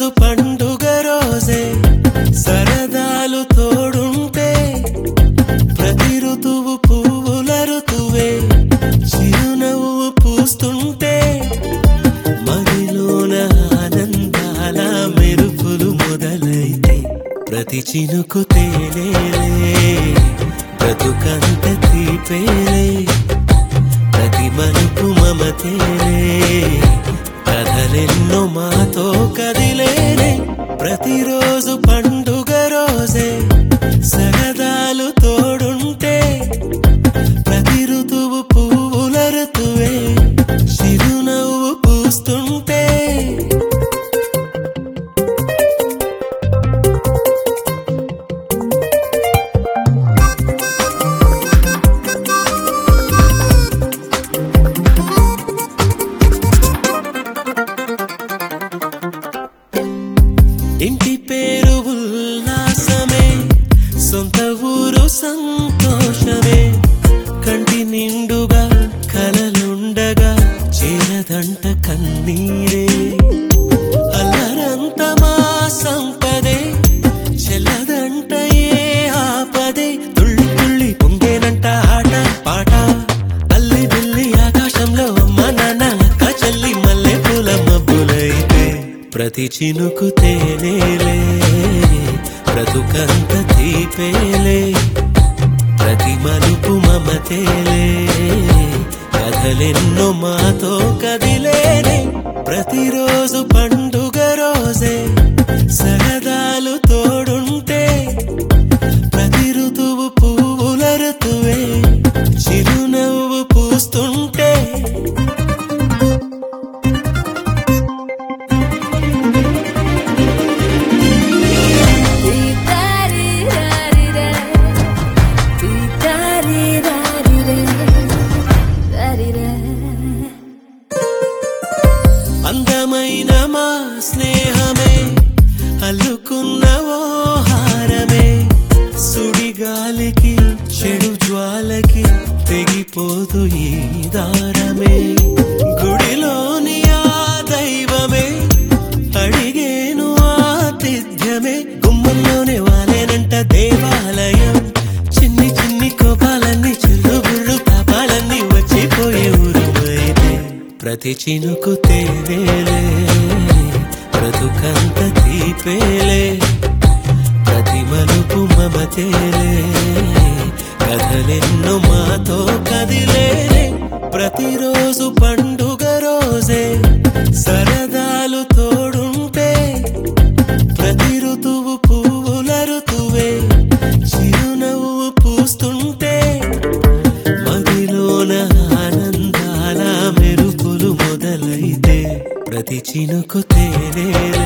ప్రతిరోజు పండుగ రోజే సరదాలు తోడుంటే ప్రతి ఋతువు పువ్వుల ఋతువే చిరునవ్వు పూస్తుంటే మదిలోన ఆనందాల మెరుపులు మొదలైతే ప్రతి చినుకు తేలేలే బ్రతుకంత తీపేలే ప్రతి మలుపు మమతేలే కథలెన్నో మాతో కదిలేనే ప్రతిరోజు పండుగ రోజే సరదాలు తోడుంటే ప్రతి ఋతువు పువ్వుల ఋతువే చిరునవ్వు పూస్తుంటే ఇంటి పేరు ఉల్లాసమే సొంత ఊరు సంతోషమే కంటి నిండుగా కలలుండగా చేరదంట కన్నీరే అల్లరంత మా సంపదే చెల్లదంట ఏ ఆపదే తుళ్ళి తుళ్ళి పొంగేనంట ఆట పాట అల్లి బిల్లి ఆకాశంలో అమ్మ నాన్న అక్క చెల్లి మల్లె పూల మబ్బులైతే ప్రతి చినుకు తేనేలే బ్రతుకంత తీపేలే ప్రతి మలుపు మమతేలే కథలెన్నో మాతో కదిలేనే ప్రతిరోజు పండుగ రోజే సరదాలు తోడుంటే ప్రతి ఋతువు పువ్వుల ఋతువే చిరునవ్వు పూస్తుంటే అందమైన మా స్నేహమే అల్లుకున్న ఓ హారమే సుడిగాలికి చెడు జ్వాలకి తెగిపోదు ఈ దారమే గుడిలోని ఆ దైవమే అడిగేను ఆతిథ్యమే గుమ్మంలోనే వాలేనంట దేవాలయం చిన్ని చిన్ని కోపాలన్నీ చిల్లు బుర్రు పాపాలన్నీ వచ్చిపోయే ఊరుమైతే ప్రతి చినుకు తేవేలే బ్రతుకంత తీపేలే ప్రతి మలుపు మమతేలే కథలెన్నో మాతో కదిలేనే ప్రతిరోజు పండుగ రోజే సరదాలు తోడుంటే ప్రతి ఋతువు పువ్వుల ఋతువే చిరునవ్వు పూస్తుంటే మదిలోన ఆనందాల మెరుపులు మొదలైతే ప్రతి చినుకు తేనే